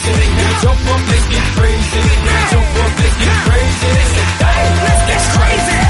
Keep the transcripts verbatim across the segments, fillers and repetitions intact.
Now jump up, let's get crazy. Now jump up, let's get crazy. Hey, let's get crazy.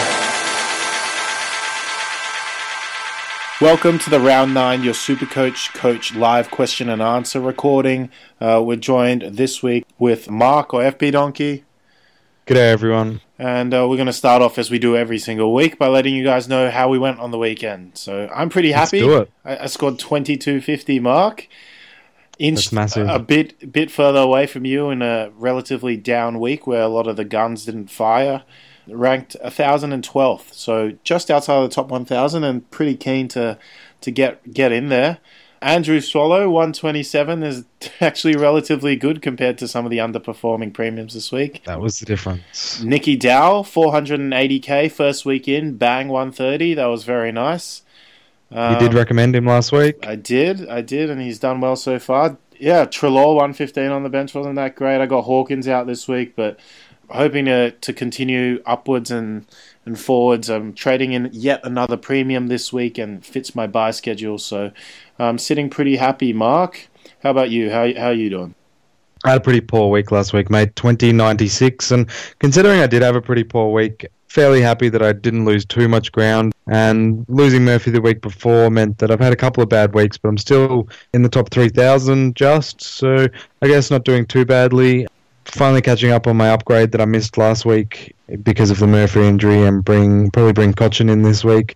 Welcome to the Round nine, your Supercoach Coach live question and answer recording. Uh, we're joined this week with Mark, or F B Donkey. G'day, everyone. And uh, we're going to start off, as we do every single week, by letting you guys know how we went on the weekend. So I'm pretty happy. Let's do it. I, I scored twenty-two fifty, Mark. Inched That's massive. A bit, bit further away from you in a relatively down week where a lot of the guns didn't fire. Ranked one thousand twelfth, so just outside of the top one thousand, and pretty keen to to get get in there. Andrew Swallow, one twenty-seven, is actually relatively good compared to some of the underperforming premiums this week. That was the difference. Nicky Dow, four hundred eighty k, first week in, bang one thirty, that was very nice. Um, You did recommend him last week? I did, I did, and he's done well so far. Yeah, Treloar, one fifteen on the bench, wasn't that great. I got Hawkins out this week, but hoping to, to continue upwards and, and forwards. I'm trading in yet another premium this week and fits my buy schedule, so I'm sitting pretty happy. Mark, how about you? How how are you doing? I had a pretty poor week last week, mate. twenty ninety-six, and considering I did have a pretty poor week, fairly happy that I didn't lose too much ground. And losing Murphy the week before meant that I've had a couple of bad weeks, but I'm still in the top three thousand just, so I guess not doing too badly. Finally catching up on my upgrade that I missed last week because of the Murphy injury, and bring probably bring Cochin in this week.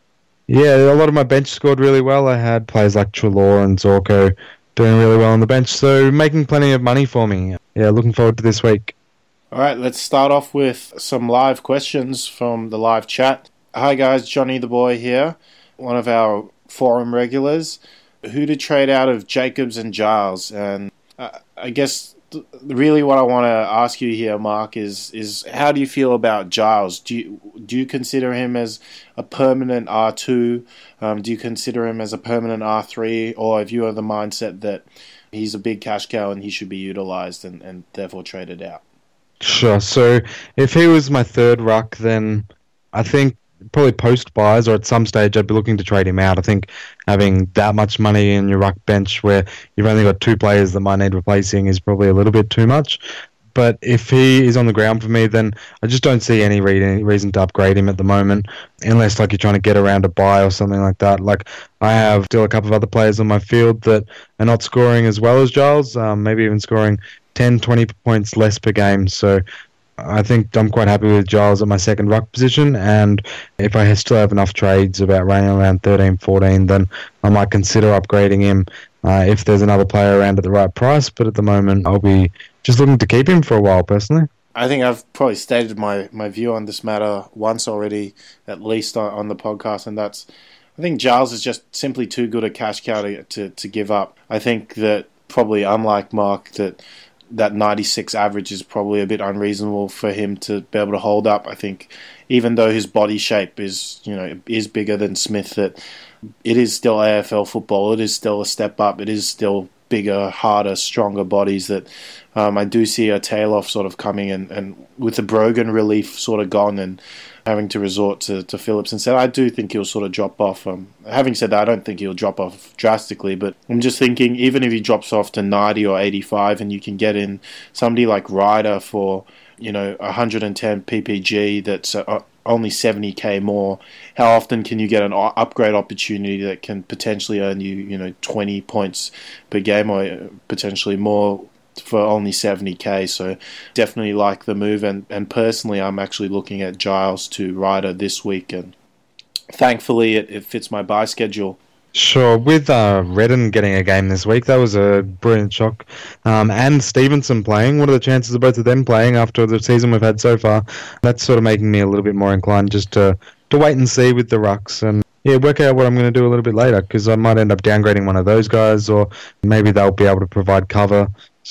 Yeah, a lot of my bench scored really well. I had players like Treloar and Zorko doing really well on the bench, so making plenty of money for me. Yeah, looking forward to this week. All right, let's start off with some live questions from the live chat. Hi guys, Johnny the Boy here, one of our forum regulars. Who to trade out of Jacobs and Giles? And uh, I guess really what I want to ask you here, Mark, is is how do you feel about Giles? Do you do you consider him as a permanent R two? Um, do you consider him as a permanent R three? Or if you are the mindset that he's a big cash cow and he should be utilised and, and therefore traded out? Sure. So if he was my third ruck, then I think probably post buys or at some stage I'd be looking to trade him out. I think having that much money in your ruck bench where you've only got two players that might need replacing is probably a little bit too much. But if he is on the ground for me, then I just don't see any reason to upgrade him at the moment, unless like you're trying to get around a buy or something like that. Like I have still a couple of other players on my field that are not scoring as well as Giles, um, maybe even scoring ten, twenty points less per game. So I think I'm quite happy with Giles at my second ruck position, and if I still have enough trades about running around thirteen, fourteen, then I might consider upgrading him uh, if there's another player around at the right price, but at the moment I'll be just looking to keep him for a while personally. I think I've probably stated my, my view on this matter once already, at least on, on the podcast, and that's I think Giles is just simply too good a cash cow to, to, to give up. I think that probably unlike Mark, that that ninety-six average is probably a bit unreasonable for him to be able to hold up. I think even though his body shape is, you know, is bigger than Smith, that it is still A F L football. It is still a step up. It is still bigger, harder, stronger bodies that um, I do see a tail off sort of coming, and, and with the Brogan relief sort of gone and having to resort to, to Phillips instead, I do think he'll sort of drop off. Um, having said that, I don't think he'll drop off drastically, but I'm just thinking even if he drops off to ninety or eighty-five and you can get in somebody like Ryder for, you know, one hundred ten P P G that's uh, only seventy k more, how often can you get an upgrade opportunity that can potentially earn you, you know, twenty points per game or potentially more for only seventy k? So definitely like the move, and, and personally I'm actually looking at Giles to Ryder this week, and thankfully it, it fits my buy schedule. Sure, with uh, Redden getting a game this week, that was a brilliant shock. Um, and Stevenson playing, what are the chances of both of them playing after the season we've had so far? That's sort of making me a little bit more inclined just to, to wait and see with the rucks, and yeah, work out what I'm going to do a little bit later, because I might end up downgrading one of those guys, or maybe they'll be able to provide cover.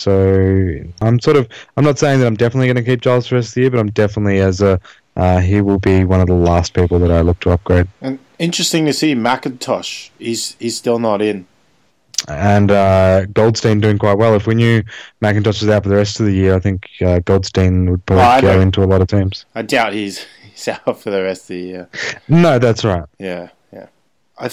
So I'm sort of, I'm not saying that I'm definitely going to keep Giles for the rest of the year, but I'm definitely as a, uh, he will be one of the last people that I look to upgrade. And interesting to see McIntosh, he's he's still not in. And uh, Goldstein doing quite well. If we knew McIntosh was out for the rest of the year, I think uh, Goldstein would probably oh, go into a lot of teams. I doubt he's he's out for the rest of the year. No, that's right. Yeah, yeah. I think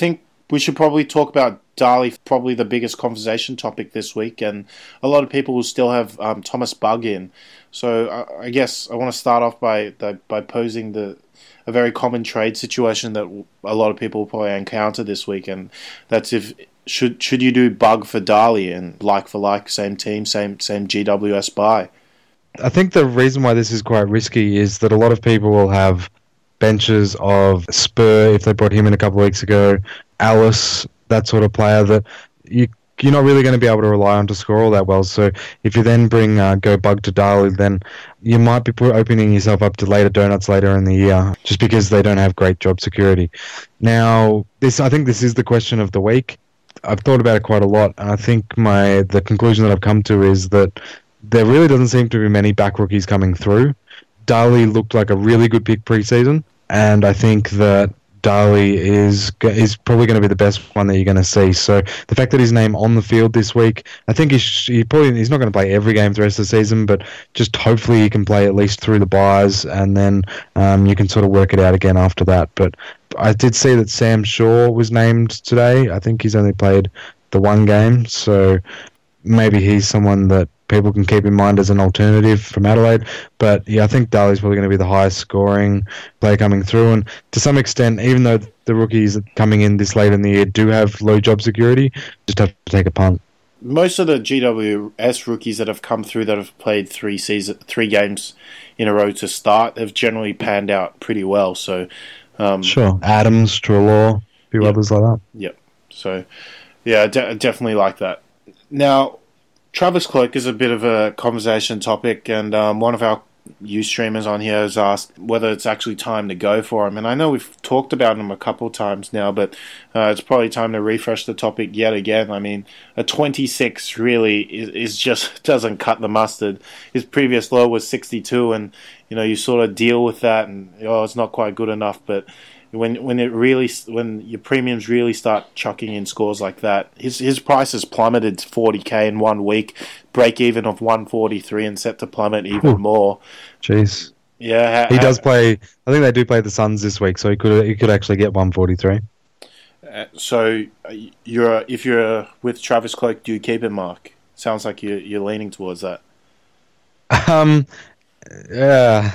we should probably talk about Darley, probably the biggest conversation topic this week, and a lot of people will still have um, Thomas Bugg in. So I, I guess I want to start off by by posing the a very common trade situation that a lot of people will probably encounter this week, and that's if should should you do Bugg for Darley and like for like, same team, same same G W S buy. I think the reason why this is quite risky is that a lot of people will have benches of Spur if they brought him in a couple of weeks ago, Alice, that sort of player that you, you're not really going to be able to rely on to score all that well. So if you then bring uh, Go Bugg to Darley, then you might be put, opening yourself up to later donuts later in the year just because they don't have great job security. Now, this I think this is the question of the week. I've thought about it quite a lot, and I think my the conclusion that I've come to is that there really doesn't seem to be many back rookies coming through. Darley looked like a really good pick pre-season, and I think that Darley is is probably going to be the best one that you're going to see. So the fact that his name on the field this week, I think he's he probably he's not going to play every game for the rest of the season, but just hopefully he can play at least through the buys, and then um, you can sort of work it out again after that. But I did see that Sam Shaw was named today. I think he's only played the one game, so maybe he's someone that people can keep in mind as an alternative from Adelaide. But yeah, I think Darley's probably going to be the highest scoring player coming through. And to some extent, even though the rookies coming in this late in the year do have low job security, just have to take a punt. Most of the G W S rookies that have come through that have played three season, three games in a row to start have generally panned out pretty well. So um, sure, Adams, Trelaw, a few yep. others like that. Yep. So yeah, de- definitely like that. Now, Travis Cloke is a bit of a conversation topic, and um, one of our you streamers on here has asked whether it's actually time to go for him. And I know we've talked about him a couple of times now, but uh, it's probably time to refresh the topic yet again. I mean, a twenty-six really is, is just doesn't cut the mustard. His previous low was sixty-two, and you know you sort of deal with that, and oh, it's not quite good enough, but When when it really when your premiums really start chucking in scores like that, his his price has plummeted to forty k in one week, break even of one forty-three, and set to plummet even Ooh. more. Jeez, yeah, ha- he does play. I think they do play the Suns this week, so he could he could actually get one forty-three. Uh, so you're if you're with Travis Cloke, do you keep him, Mark? Sounds like you you're leaning towards that. Um, yeah,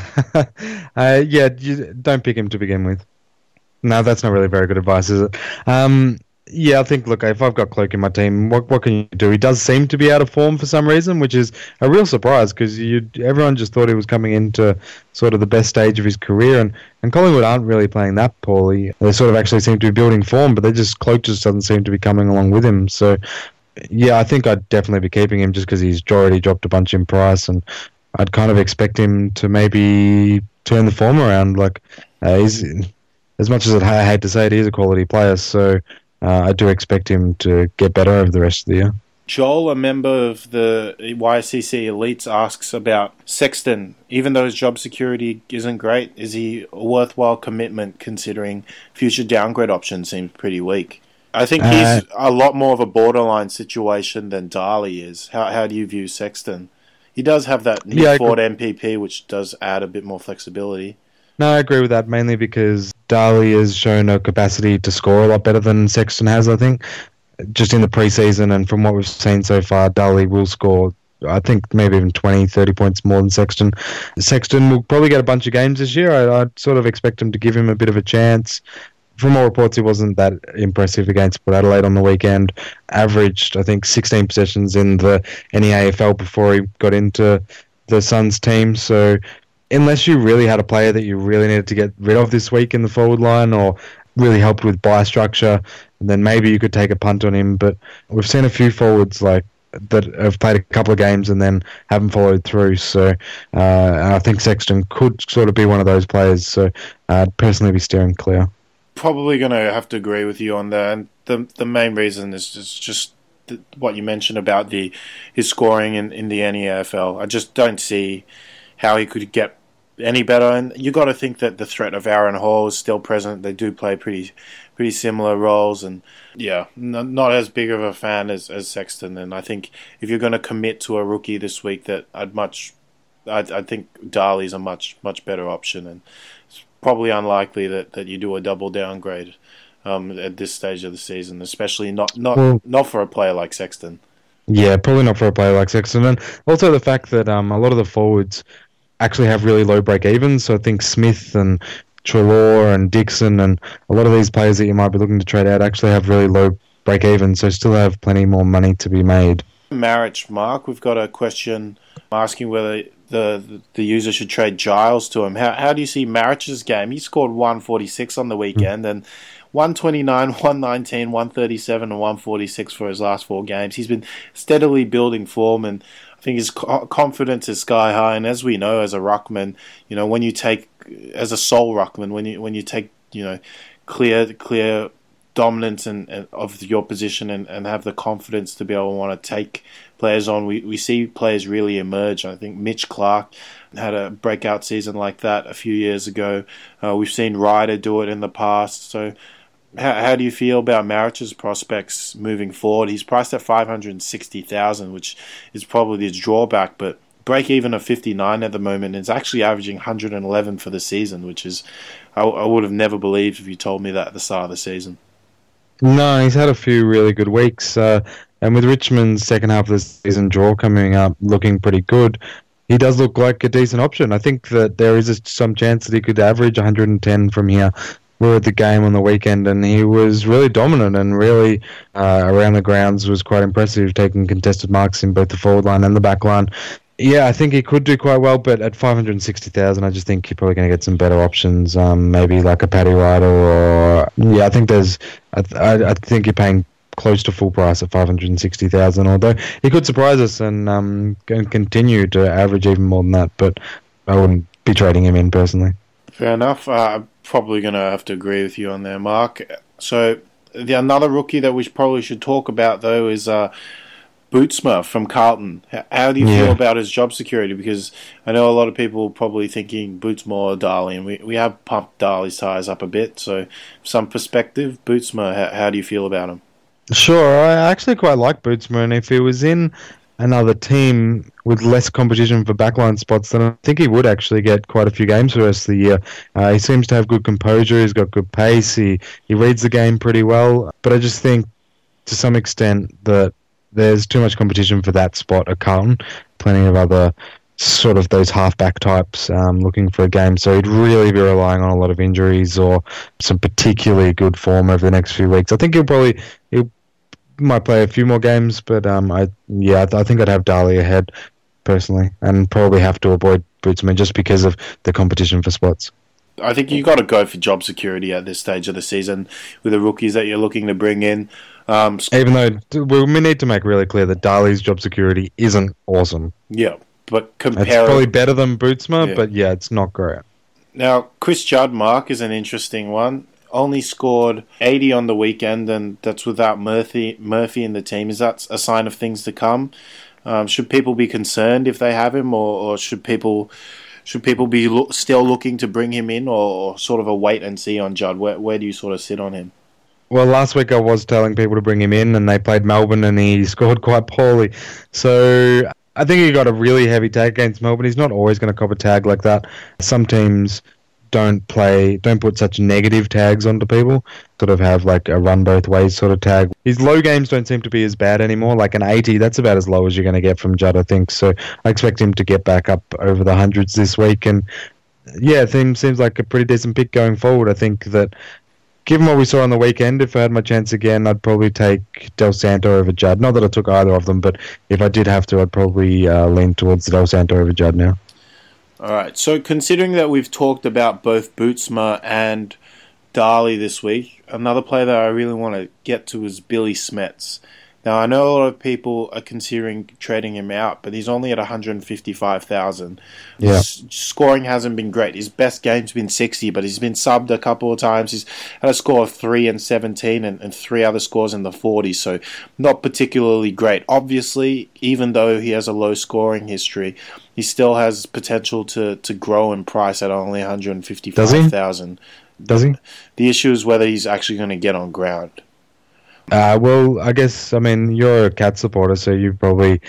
uh, yeah. You don't pick him to begin with. No, that's not really very good advice, is it? Um, yeah, I think, look, if I've got Cloke in my team, what what can you do? He does seem to be out of form for some reason, which is a real surprise because you everyone just thought he was coming into sort of the best stage of his career, and, and Collingwood aren't really playing that poorly. They sort of actually seem to be building form, but they just Cloke just doesn't seem to be coming along with him. So, yeah, I think I'd definitely be keeping him just because he's already dropped a bunch in price, and I'd kind of expect him to maybe turn the form around. Like, uh, he's... As much as I hate to say it, he is a quality player, so uh, I do expect him to get better over the rest of the year. Joel, a member of the Y C C Elites, asks about Sexton. Even though his job security isn't great, is he a worthwhile commitment considering future downgrade options seem pretty weak? I think he's uh, a lot more of a borderline situation than Darley is. How how do you view Sexton? He does have that Nick yeah, Ford M P P, which does add a bit more flexibility. No, I agree with that, mainly because Darley has shown a capacity to score a lot better than Sexton has, I think. Just in the preseason and from what we've seen so far, Darley will score, I think, maybe even twenty, thirty points more than Sexton. Sexton will probably get a bunch of games this year. I, I'd sort of expect him to give him a bit of a chance. From all reports, he wasn't that impressive against Port Adelaide on the weekend. Averaged, I think, sixteen possessions in the N E A F L before he got into the Suns team, so unless you really had a player that you really needed to get rid of this week in the forward line or really helped with buy structure, then maybe you could take a punt on him. But we've seen a few forwards like that have played a couple of games and then haven't followed through. So uh, I think Sexton could sort of be one of those players. So I'd personally be steering clear. Probably going to have to agree with you on that. And the the main reason is just, just the, what you mentioned about the his scoring in, in the N E A F L. I just don't see how he could get any better, and you got to think that the threat of Aaron Hall is still present. They do play pretty, pretty similar roles, and yeah, n- not as big of a fan as, as Sexton. And I think if you're going to commit to a rookie this week, that I'd much, I I think Darley's a much much better option, and it's probably unlikely that, that you do a double downgrade um, at this stage of the season, especially not not Well- not for a player like Sexton. Yeah, probably not for a player like Sexton. And also the fact that um, a lot of the forwards actually have really low break evens. So I think Smith and Trelaw and Dixon and a lot of these players that you might be looking to trade out actually have really low break evens, so still have plenty more money to be made. Marriage, Mark, we've got a question asking whether the the user should trade Giles to him. How how do you see Marriage's game? He scored one forty-six on the weekend and one twenty-nine, one nineteen, one thirty-seven and one forty-six for his last four games. He's been steadily building form, and I think his co- confidence is sky high. And as we know, as a ruckman, you know, when you take, as a sole ruckman, when you when you take, you know, clear clear dominance and, and of your position and, and have the confidence to be able to want to take players on, we, we see players really emerge. I think Mitch Clark had a breakout season like that a few years ago. Uh, we've seen Ryder do it in the past. So how, how do you feel about Marriage's prospects moving forward? He's priced at five hundred sixty thousand, which is probably his drawback, but break even of fifty-nine at the moment. Is actually averaging one hundred eleven for the season, which is, I, I would have never believed if you told me that at the start of the season. No, he's had a few really good weeks, uh, and with Richmond's second half of the season draw coming up looking pretty good, he does look like a decent option. I think that there is a, some chance that he could average one hundred ten from here. We were at the game on the weekend, and he was really dominant and really uh, around the grounds was quite impressive, taking contested marks in both the forward line and the back line. Yeah, I think he could do quite well, but at five hundred sixty thousand, I just think you're probably going to get some better options, um, maybe like a Paddy Ryder or... Yeah, I think there's... I, I, I think you're paying close to full price at five hundred sixty thousand, although he could surprise us and, um, and continue to average even more than that, but I wouldn't be trading him in personally. Fair enough. Uh, I'm probably going to have to agree with you on there, Mark. So the another rookie that we probably should talk about, though, is... Uh, Bootsma from Carlton. How do you Yeah. feel about his job security? Because I know a lot of people probably thinking Bootsma or Darley, and we, we have pumped Darley's tyres up a bit. So, some perspective, Bootsma, how, how do you feel about him? Sure, I actually quite like Bootsma, and if he was in another team with less competition for backline spots, then I think he would actually get quite a few games for the rest of the year. Uh, he seems to have good composure, he's got good pace, he, he reads the game pretty well, but I just think to some extent that there's too much competition for that spot at Carlton. Plenty of other sort of those halfback types um, looking for a game. So he'd really be relying on a lot of injuries or some particularly good form over the next few weeks. I think he'll probably he might play a few more games, but um, I yeah, I, th- I think I'd have Darley ahead personally, and probably have to avoid Bootsman just because of the competition for spots. I think you got to go for job security at this stage of the season with the rookies that you're looking to bring in. Um, Even though we need to make really clear that Darley's job security isn't awesome. yeah, but compare It's probably better than Bootsma, Yeah. but yeah, it's not great. Now, Chris Judd, Mark, is an interesting one. Only scored eighty on the weekend, and that's without Murphy Murphy in the team. Is that a sign of things to come? Um, should people be concerned if they have him, or, or should people should people be lo- still looking to bring him in, or, or sort of a wait and see on Judd? Where where do you sort of sit on him? Well, last week I was telling people to bring him in, and they played Melbourne, and he scored quite poorly. So I think he got a really heavy tag against Melbourne. He's not always going to cop a tag like that. Some teams don't play, don't put such negative tags onto people. Sort of have like a run both ways sort of tag. His low games don't seem to be as bad anymore. Like an eighty, that's about as low as you're going to get from Judd, I think. So I expect him to get back up over the hundreds this week. And yeah, it seems seems like a pretty decent pick going forward. I think that, given what we saw on the weekend, if I had my chance again, I'd probably take Del Santo over Judd. Not that I took either of them, but if I did have to, I'd probably uh, lean towards Del Santo over Judd now. All right. So considering that we've talked about both Bootsma and Darley this week, another player that I really want to get to is Billy Smets. Now, I know a lot of people are considering trading him out, but he's only at one hundred fifty-five thousand. Yeah. S- scoring hasn't been great. His best game's been sixty, but he's been subbed a couple of times. He's had a score of three and seventeen and, and three other scores in the forties, so not particularly great. Obviously, even though he has a low scoring history, he still has potential to, to grow in price at only one hundred fifty-five thousand. Does he? The issue is whether he's actually going to get on ground. Uh, well, I guess, I mean, you're a Cat supporter, so you've probably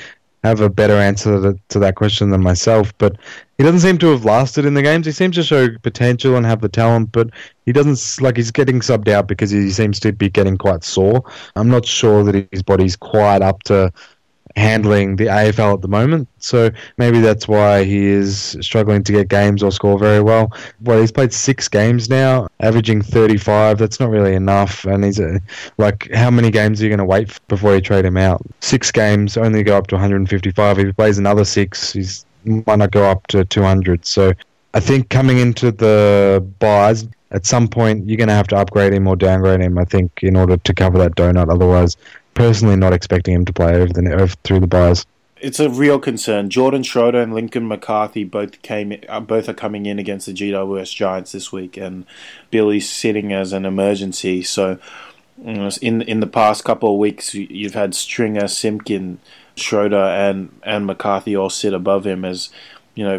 have a better answer to, to that question than myself. But he doesn't seem to have lasted in the games. He seems to show potential and have the talent, but he doesn't, like, he's getting subbed out because he seems to be getting quite sore. I'm not sure that his body's quite up to handling the A F L at the moment, so maybe that's why he is struggling to get games or score very well. Well, he's played six games now, averaging thirty-five. That's not really enough, and he's a, like, how many games are you going to wait before you trade him out? Six games, only go up to one hundred fifty-five. If he plays another six, he's might not go up to two hundred. So I think coming into the buys, at some point you're going to have to upgrade him or downgrade him, I think, in order to cover that donut. Otherwise, personally not expecting him to play over the over, through the buys. It's a real concern. Jordan Schroeder and Lincoln McCarthy both came, uh, both are coming in against the G W S Giants this week, and Billy's sitting as an emergency. So, you know, in in the past couple of weeks, you've had Stringer, Simpkin, Schroeder, and and McCarthy all sit above him. As you know,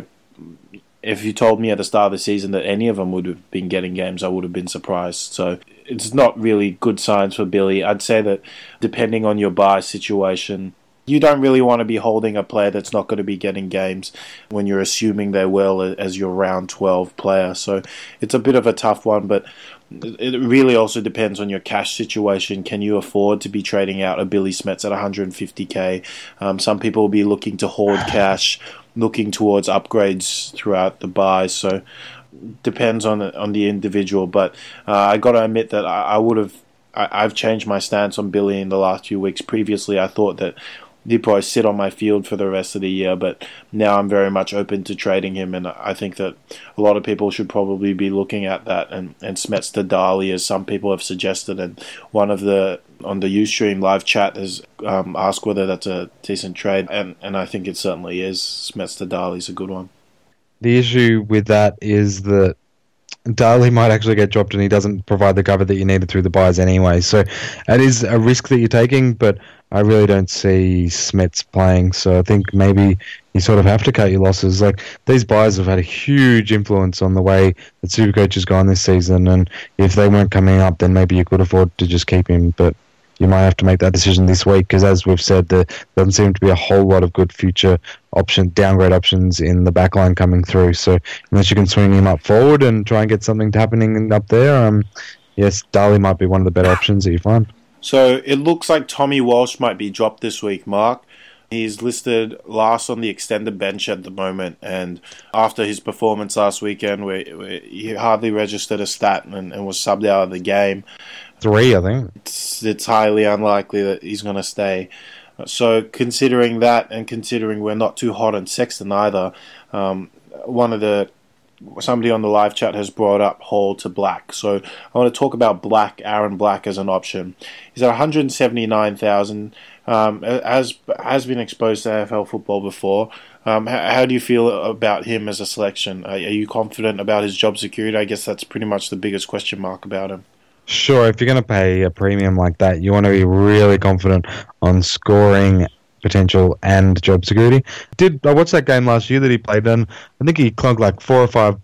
if you told me at the start of the season that any of them would have been getting games, I would have been surprised. So it's not really good signs for Billy. I'd say that depending on your buy situation, you don't really want to be holding a player that's not going to be getting games when you're assuming they will as your round twelve player. So it's a bit of a tough one, but it really also depends on your cash situation. Can you afford to be trading out a Billy Smets at one hundred fifty K? Um, some people will be looking to hoard cash, looking towards upgrades throughout the buys. So depends on the, on the individual. But uh, I got to admit that I, I would have. I, I've changed my stance on Billy in the last few weeks. Previously, I thought that he'd probably sit on my field for the rest of the year, but now I'm very much open to trading him, and I think that a lot of people should probably be looking at that, and, and Smets to Dali, as some people have suggested, and one of the, on the Ustream live chat has um, asked whether that's a decent trade, and, and I think it certainly is. Smets to Dali is a good one. The issue with that is that Daly might actually get dropped and he doesn't provide the cover that you needed through the buys anyway. So it is a risk that you're taking, but I really don't see Smets playing. So I think maybe you sort of have to cut your losses. Like, these buys have had a huge influence on the way that Supercoach has gone this season, and if they weren't coming up, then maybe you could afford to just keep him. But you might have to make that decision this week, because as we've said, there doesn't seem to be a whole lot of good future option downgrade options in the backline coming through. So unless you can swing him up forward and try and get something happening up there, um, yes, Daly might be one of the better options that you find. So it looks like Tommy Walsh might be dropped this week, Mark. He's listed last on the extended bench at the moment, and after his performance last weekend, where, where he hardly registered a stat and, and was subbed out of the game, Three, I think. It's, it's highly unlikely that he's going to stay. So considering that, and considering we're not too hot on Sexton either, um, one of the somebody on the live chat has brought up Hall to Black. So I want to talk about Black, Aaron Black, as an option. He's at one hundred seventy-nine thousand. Um, has has been exposed to A F L football before. Um, how, how do you feel about him as a selection? Are, are you confident about his job security? I guess that's pretty much the biggest question mark about him. Sure, if you're going to pay a premium like that, you want to be really confident on scoring potential and job security. Did I watched that game last year that he played in? I think he clunked like four or five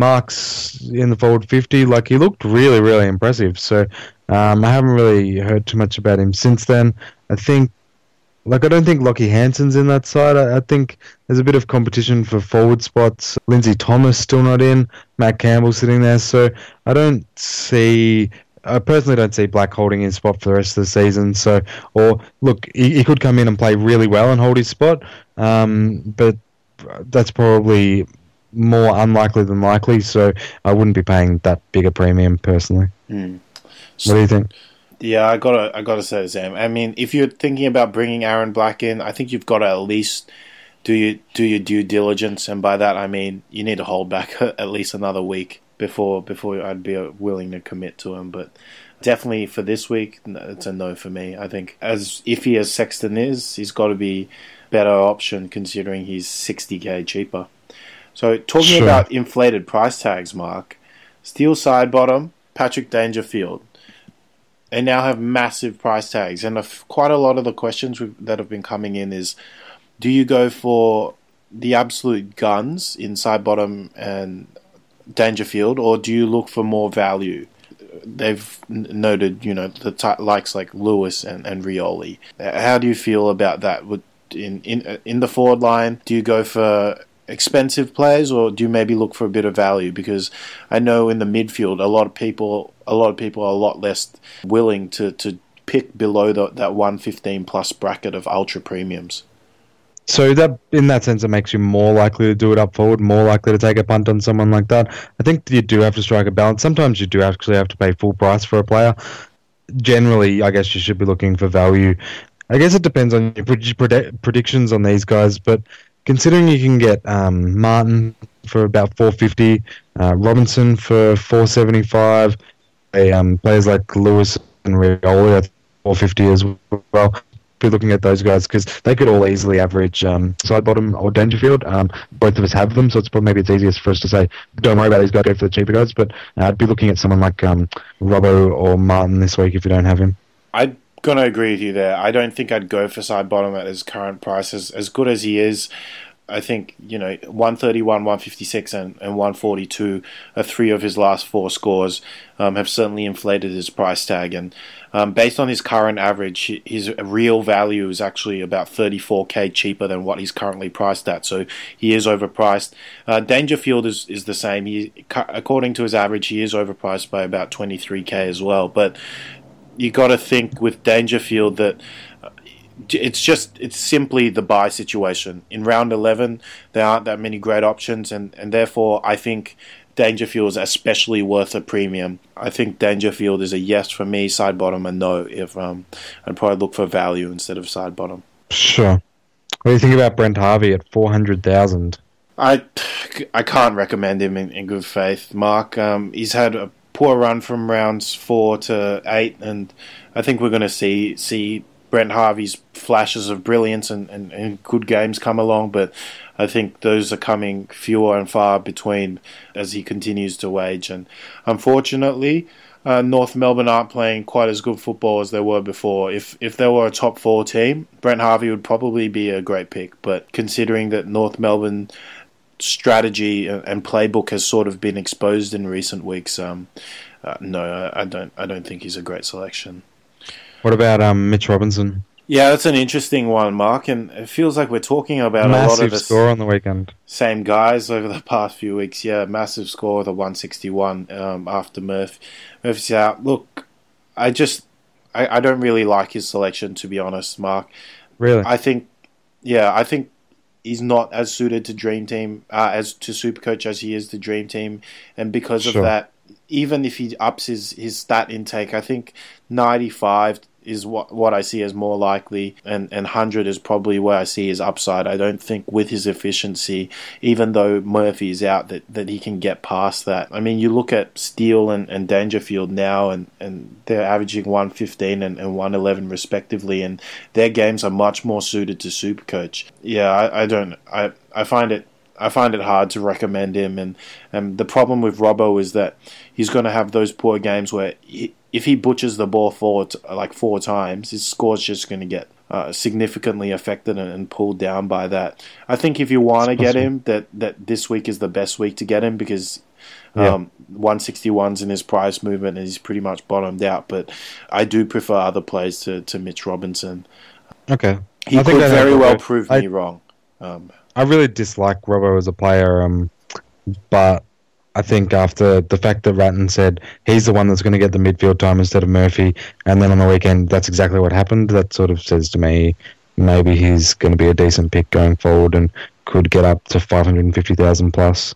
marks in the forward fifty. Like, he looked really, really impressive. So um, I haven't really heard too much about him since then. I think, like, I don't think Lockie Hansen's in that side. I, I think there's a bit of competition for forward spots. Lindsay Thomas still not in. Matt Campbell sitting there. So I don't see... I personally don't see Black holding his spot for the rest of the season. So, or look, he, he could come in and play really well and hold his spot, um, but that's probably more unlikely than likely. So, I wouldn't be paying that big a premium personally. Mm. What do you think? Yeah, I gotta, I gotta say, Sam. I mean, if you're thinking about bringing Aaron Black in, I think you've got to at least do your do your due diligence, and by that I mean you need to hold back at least another week before before I'd be willing to commit to him. But definitely for this week, it's a no for me. I think as iffy as Sexton is, he's got to be a better option considering he's sixty K cheaper. So talking Sure. about inflated price tags, Mark, Steel Sidebottom, Patrick Dangerfield, they now have massive price tags, and quite a lot of the questions that have been coming in is, do you go for the absolute guns in Sidebottom and Dangerfield, or do you look for more value? They've noted, you know, the t- likes like Lewis and, and Rioli. How do you feel about that? Would in in in the forward line? Do you go for expensive players, or do you maybe look for a bit of value? Because I know in the midfield, a lot of people, a lot of people are a lot less willing to, to pick below the, that one fifteen plus bracket of ultra premiums. So that, in that sense, it makes you more likely to do it up forward, more likely to take a punt on someone like that. I think you do have to strike a balance. Sometimes you do actually have to pay full price for a player. Generally, I guess you should be looking for value. I guess it depends on your pred- predictions on these guys, but considering you can get um, Martin for about four fifty, uh, Robinson for four seventy-five, um, players like Lewis and Rioli at four fifty as well. Be looking at those guys because they could all easily average um, side bottom or Dangerfield. Um, both of us have them, so it's probably maybe it's easiest for us to say don't worry about these guys, go for the cheaper guys. But uh, I'd be looking at someone like um, Robbo or Martin this week if you don't have him. I'm gonna agree with you there. I don't think I'd go for side bottom at his current prices. As good as he is, I think, you know, one thirty-one, one fifty-six, and, and one forty-two are three of his last four scores, um, have certainly inflated his price tag. And um, based on his current average, his real value is actually about thirty-four k cheaper than what he's currently priced at. So he is overpriced. Uh, Dangerfield is, is the same. He, according to his average, he is overpriced by about twenty-three k as well. But you got to think with Dangerfield that it's just it's simply the buy situation. In round eleven, there aren't that many great options, and, and therefore I think Dangerfield is especially worth a premium. I think Dangerfield is a yes for me, side bottom a no. If um, I'd probably look for value instead of side bottom. Sure. What do you think about Brent Harvey at four hundred thousand? I I can't recommend him in, in good faith, Mark. Um, he's had a poor run from rounds four to eight, and I think we're going to see see. Brent Harvey's flashes of brilliance and, and, and good games come along, but I think those are coming fewer and far between as he continues to wage. And unfortunately, uh, North Melbourne aren't playing quite as good football as they were before. If if they were a top four team, Brent Harvey would probably be a great pick. But considering that North Melbourne strategy and playbook has sort of been exposed in recent weeks, um, uh, no, I don't. I don't think he's a great selection. What about um, Mitch Robinson? Yeah, that's an interesting one, Mark, and it feels like we're talking about massive a lot of the score on the weekend. Same guys over the past few weeks. Yeah, massive score, the one sixty-one um, after Murph. Murphy's out. Look, I just, I, I don't really like his selection, to be honest, Mark. Really? I think, yeah, I think he's not as suited to Dream Team, uh, as to Supercoach as he is to Dream Team, and because Sure. of that, even if he ups his, his stat intake, I think ninety-five is what what I see as more likely, and, and one hundred is probably where I see his upside. I don't think with his efficiency, even though Murphy is out, that, that he can get past that. I mean, you look at Steele and, and Dangerfield now, and, and they're averaging one fifteen and, and one eleven respectively, and their games are much more suited to Supercoach. Yeah, I, I don't... I, I find it I find it hard to recommend him, and, and the problem with Robbo is that he's going to have those poor games where he, if he butchers the ball four like four times, his score's just going to get uh, significantly affected and, and pulled down by that. I think if you want to get him, that, that this week is the best week to get him because um, yeah. one sixty-one's in his price movement and he's pretty much bottomed out. But I do prefer other plays to, to Mitch Robinson. Okay, he I could very well prove I, me wrong. Um, I really dislike Robbo as a player, um, but I think after the fact that Ratton said he's the one that's going to get the midfield time instead of Murphy, and then on the weekend that's exactly what happened, that sort of says to me maybe he's going to be a decent pick going forward and could get up to five hundred fifty thousand plus.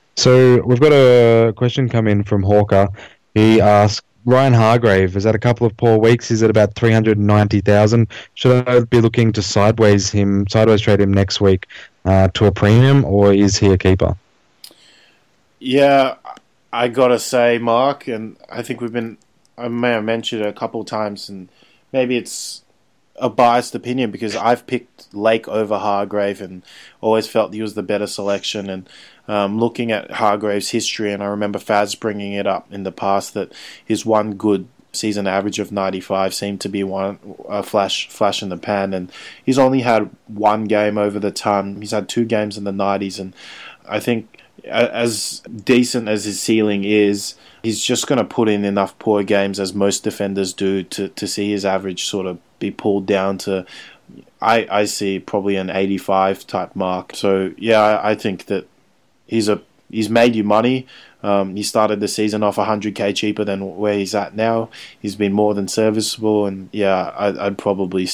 So we've got a question come in from Hawker. He asked, Ryan Hargrave has had a couple of poor weeks. He's at about three hundred ninety thousand. Should I be looking to sideways him, sideways trade him next week uh, to a premium, or is he a keeper? Yeah, I gotta say, Mark, and I think we've been, I may have mentioned it a couple of times, and maybe it's a biased opinion because I've picked Lake over Hargrave and always felt he was the better selection. And um, looking at Hargrave's history, and I remember Faz bringing it up in the past that his one good season average of ninety-five seemed to be one a flash flash in the pan, and he's only had one game over the ton. He's had two games in the nineties, and I think as decent as his ceiling is, he's just going to put in enough poor games as most defenders do to, to see his average sort of be pulled down to I, I see probably an eighty-five type mark. So yeah, I, I think that he's a he's made you money. Um, he started the season off one hundred k cheaper than where he's at now. He's been more than serviceable, and yeah, I, I'd probably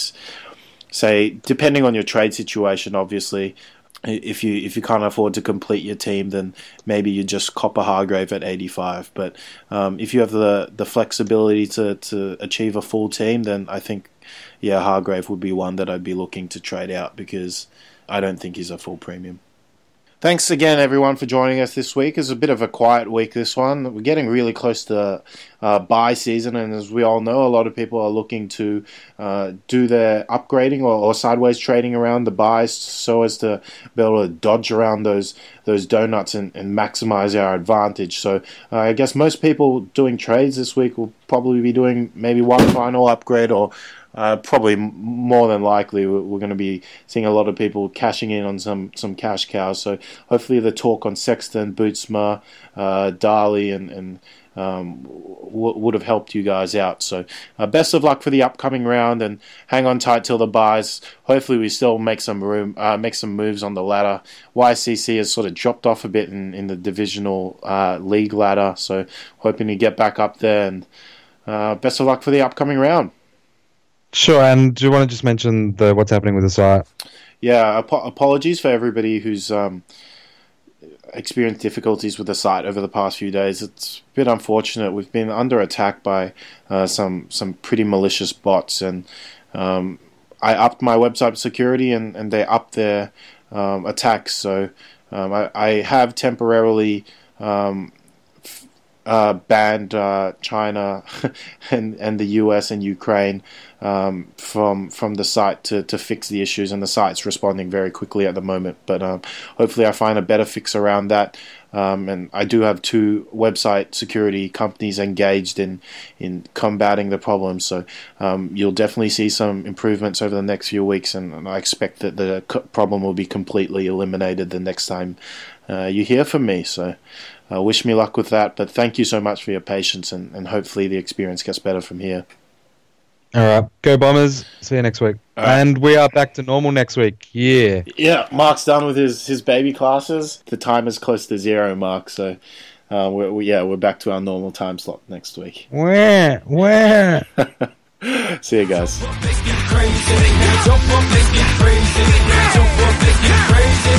say, depending on your trade situation, obviously, if you if you can't afford to complete your team, then maybe you just cop a Hargrave at eighty-five. But um, if you have the, the flexibility to, to achieve a full team, then I think, yeah, Hargrave would be one that I'd be looking to trade out, because I don't think he's a full premium. Thanks again, everyone, for joining us this week. It's a bit of a quiet week, this one. We're getting really close to uh, buy season, and as we all know, a lot of people are looking to uh, do their upgrading or, or sideways trading around the buys, so as to be able to dodge around those those donuts and, and maximize our advantage. So uh, I guess most people doing trades this week will probably be doing maybe one final upgrade, or Uh, probably more than likely we're, we're going to be seeing a lot of people cashing in on some, some cash cows. So hopefully the talk on Sexton, Bootsma, uh, Darley and, and um, w- would have helped you guys out. So uh, best of luck for the upcoming round, and hang on tight till the buys. Hopefully we still make some room, uh, make some moves on the ladder. Y C C has sort of dropped off a bit in, in the divisional uh, league ladder, so hoping to get back up there, and uh, best of luck for the upcoming round. Sure, and do you want to just mention the what's happening with the site? Yeah, ap- apologies for everybody who's um, experienced difficulties with the site over the past few days. It's a bit unfortunate. We've been under attack by uh, some some pretty malicious bots, and um, I upped my website security, and, and they upped their um, attacks. So um, I, I have temporarily um, f- uh, banned uh, China and, and the U S and Ukraine Um, from from the site to, to fix the issues, and the site's responding very quickly at the moment. But um, hopefully I find a better fix around that. Um, and I do have two website security companies engaged in, in combating the problem. So um, you'll definitely see some improvements over the next few weeks, and, and I expect that the co- problem will be completely eliminated the next time uh, you hear from me. So uh, wish me luck with that. But thank you so much for your patience, and, and hopefully the experience gets better from here. All right, go Bombers. See you next week. Right. And we are back to normal next week. Yeah. Yeah, Mark's done with his, his baby classes. The time is close to zero, Mark. So, uh, we're, we, yeah, we're back to our normal time slot next week. Where? Where? See you guys. Jump up, let's get crazy. Jump up, let's get crazy. Jump up, let's get crazy.